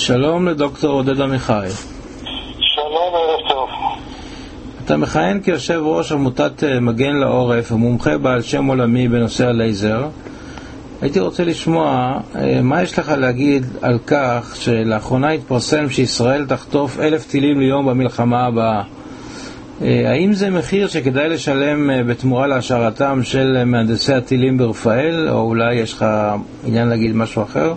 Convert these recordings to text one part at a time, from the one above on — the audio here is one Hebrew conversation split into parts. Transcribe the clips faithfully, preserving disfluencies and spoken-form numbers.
שלום לדוקטור עודד עמיחי. שלום, ערב טוב. אתה מכהן כיושב ראש עמותת מגן לעורף ומומחה בעל שם עולמי בנושא הלייזר. הייתי רוצה לשמוע מה יש לך להגיד על כך שלאחרונה התפרסם שישראל תחטוף אלף טילים ליום במלחמה הבאה. האם זה מחיר שכדאי לשלם בתמורה להשארתם של מהנדסי הטילים ברפאל, או אולי יש לך עניין להגיד משהו אחר?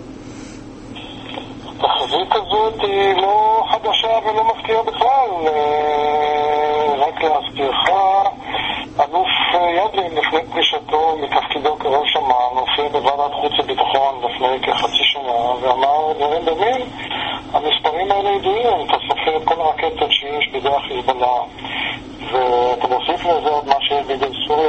התחזית הזאת היא לא חדשה ולא מפתיעה בכלל. רק להזכירך, אלוף ידלין לפני פרישתו מתפקידו כראש אמ"ן הופיע בוועדת חוץ וביטחון לפני כחצי שנה ואמר דברים דומים. המספרים האלה ידועים, אתה סופר את כל הרקטות שיש בידי החיזבאללה ואתה מוסיף לזה עוד מה שיש בידי סוריה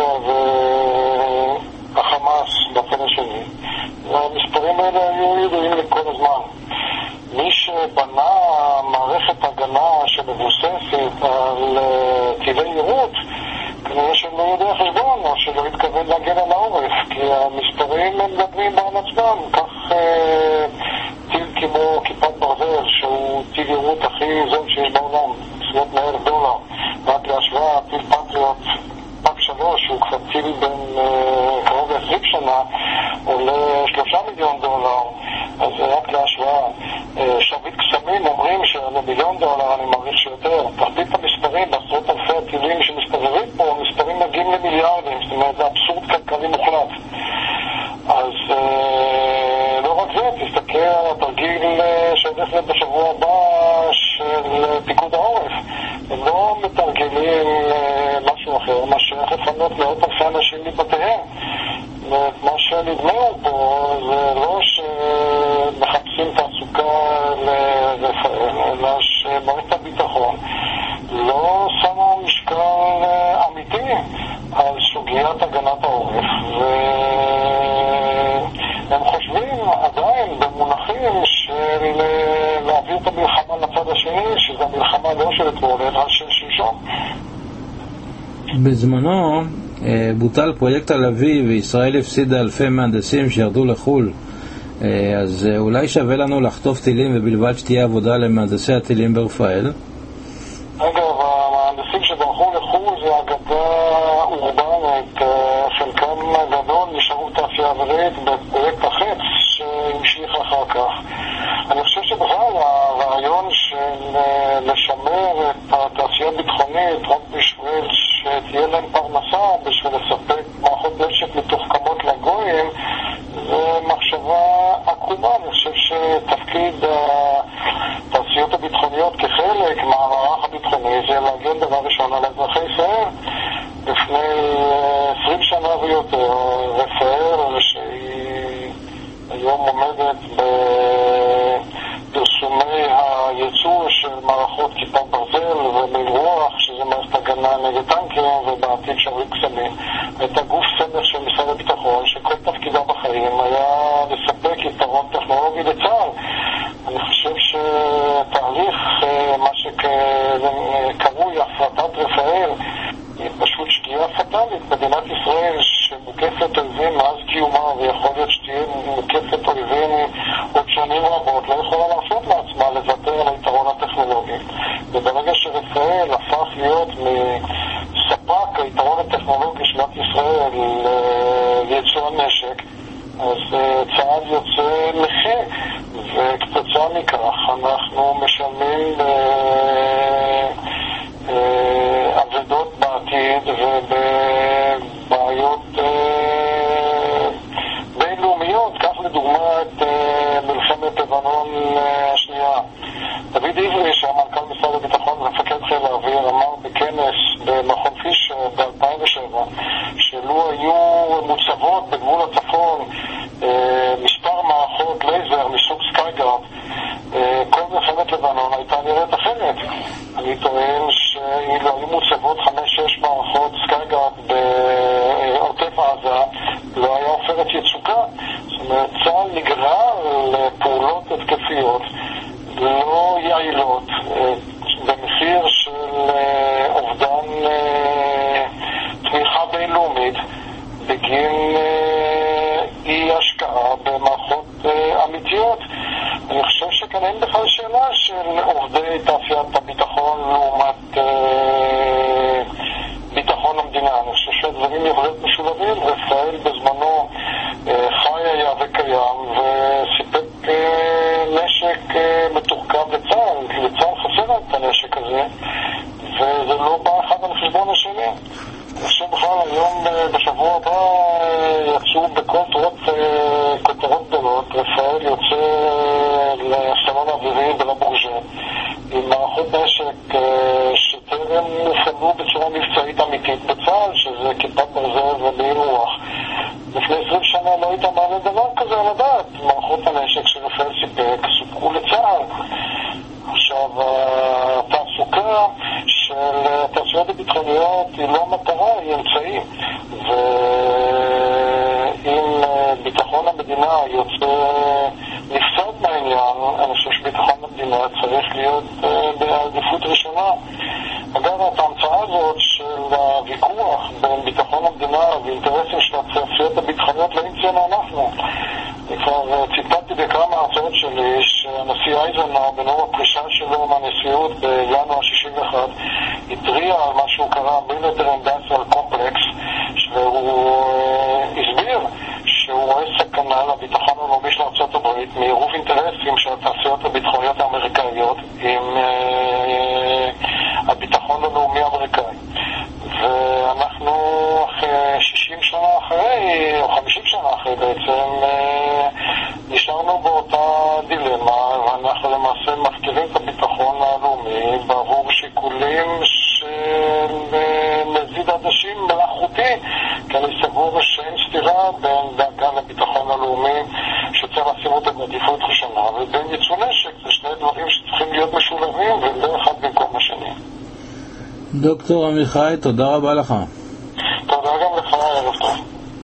והחמאס בצד השני. והמספרים האלה היו ידועים לכל הזמן. מי שבנה מערכת הגנה שמבוססת על טילי יירוט, כנראה שלא יודע חשבון או שלא התכוון להגן על העורף, כי המספרים הם מדברים בעל עצמם. כך אה, טיל כמו כיפת ברזל, שהוא טיל יירוט הכי זול שיש בעולם, עשרות מאה אלף דולר, רק להשוואה טיל פטריוט פאק שלוש, שהוא כבר טיל בין אה, קרוב ל-עשרים שנה, עולה שלושה מיליון דולר. אז רק להשוואה. אה, שביט קסמים אומרים שעולה מיליון דולר, אני מעריך שיותר. תחתית המספרים בעשרות אלפי הטילים שמסתובבים פה, המספרים מגיעים למיליארדים, זאת אומרת, זה אבסורד כלכלי מוחלט. אז אה, לא רק זה, תסתכל על התרגיל שהולך להיות בשבוע הבא של פיקוד העורף. הם לא מתרגלים אה, משהו אחר, מה שייך לפנות מאות אלפי אנשים מבתיהם. מה שנדמה פה זה לא שמחפשים תעסוקה לרפאל, אלא שמערכת הביטחון לא שמה משקל אמיתי על סוגיית הגנת העורף, והם חושבים עדיין במונחים של להעביר את המלחמה לצד השני, שזו המלחמה לא של אתמול אלא של שלשום. בזמנו בוטל פרויקט הלוי וישראל הפסידה אלפי מהנדסים שירדו לחול. אז אולי שווה לנו לחטוף טילים ובלבד שתהיה עבודה למהנדסי הטילים ברפאל? אגב, המהנדסים שברחו לחול זה אגדה אורבנית. חלקם הגדול נשארו תעשייה אווירית בפרויקט החץ שהמשיך אחר כך. אני חושב שבכלל הרעיון של לשמר את התעשייה הביטחונית רק בשביל שתהיה להם פרנסה, בשביל לספק מערכות נשק מתוחכמות לגויים, זה מחשבה עקומה. אני חושב שתפקיד התעשיות הביטחוניות כחלק מהמערך הביטחוני זה להגן דבר ראשון על אזרחי ישראל. לפני עשרים שנה ויותר רפאל, שהיא היום עומדת בפרסומי הייצור של מערכות כיפת ברזל ומיל רוח, שזה מערכת הגנה נגד טנקים, ובעתיד שביט קסמים, הייתה גוף סמך של משרד הביטחון שכל תפקידה בחיים היה לספק יתרון טכנולוגי לצה"ל. אני חושב שתהליך מה שקרוי הפרטת רפאל היא פשוט שגיאה פטלית. מדינת ישראל שמוקפת אויבים מאז קיומה, ויכול להיות שתהיה מוקפת אויבים עוד שנים רבות, לא יכולה לעשות לעצמה לוותר על היתרון הטכנולוגי. וברגע שרפאל הפך להיות מספק היתרון הטכנולוגי של ישראל לייצור הנשק, אז צה"ל יוצא נכה, וכתוצאה מכך אנחנו משלמים עבודות בעתיד ובבעיות בינלאומיות. כך לדוגמה את מלחמת לבנון השנייה. דוד עברי, שהמנכ"ל משרד הביטחון ומפקד חיל האוויר, אמר בכנס במכון פישר ב-אלפיים ושבע שלו היו מוצבות בגבול הצפון מספר מערכות לייזר מסוג סקייגארד, כל מלחמת לבנון הייתה נראית אחרת. אני טוען שאילו היו מוצבות חמש-שש מערכות סקייגארד בעוטף עזה, לא היה עופרת יצוקה. זאת אומרת, צה"ל נגרר לפעולות התקפיות לא יעילות במחיר של אובדן תמיכה בינלאומית בגין אי השקעה במערכות אמיתיות. אני חושב שכאן לכן אין בכלל שאלה של עובדי תעשיית הביטחון לעומת אה, ביטחון המדינה. אני חושב שהדברים יכולים משולבים. רפאל בזמנו אה, חי היה וקיים וסיפק אה, נשק אה, מתוחכם לצה"ל. לצה"ל חסר את הנשק הזה, וזה לא בא אחד על חשבון השני. אני חושב בכלל היום בשבוע הבא יצאו בכל תורות כותרות גדולות. רפאל יוצא לסלון האווירי בלבורג'ה עם מערכות נשק שטרם הופעלו בצורה מבצעית אמיתית בצה"ל, שזה כיפת ברזל ומעיל רוח. לפני עשרים שנה לא היית מעלה דבר כזה על הדעת. מערכות הנשק שרפאל סיפק סופקו לצה"ל. עכשיו, התעסוקה של התעשיות הביטחוניות היא לא מטרה, היא אמצעי. ואם ביטחון המדינה יוצא נפסד מהעניין, אני חושב שביטחון המדינה צריך להיות בעדיפות ראשונה. אגב, את ההמצאה הזאת של הוויכוח בין ביטחון המדינה ואינטרסים של התעשיות הביטחוניות לא המצאנו אנחנו. אני כבר ציטטתי בכמה הרצאות שלי שהנשיא אייזנהאואר בנאום הפרישה שלו מהנשיאות בינואר שישים ואחת התריע על מה שהוא קרא Military Industrial Complex, והוא הסביר שהוא רואה סכנה לביטחון הלאומי של ארצות הברית מעירוב אינטרסים של התעשיות הביטחוניות האמריקאיות עם הביטחון הלאומי האמריקאי. ואנחנו אחרי שישים שנה אחרי, או חמישים שנה אחרי בעצם, נשארנו באותה דילמה, ואנחנו למעשה מפקירים את הביטחון הלאומי בעבור שיקולים של מזיד עדשים מלאכותי, כי אני סבור שאין סתירה בין דאגה לביטחון הלאומי שצריך לשים אותה בעדיפות ראשונה, ובין ייצוא נשק. זה שני דברים שצריכים להיות משולבים ולא אחד במקום השני. דוקטור עמיחי, תודה רבה לך.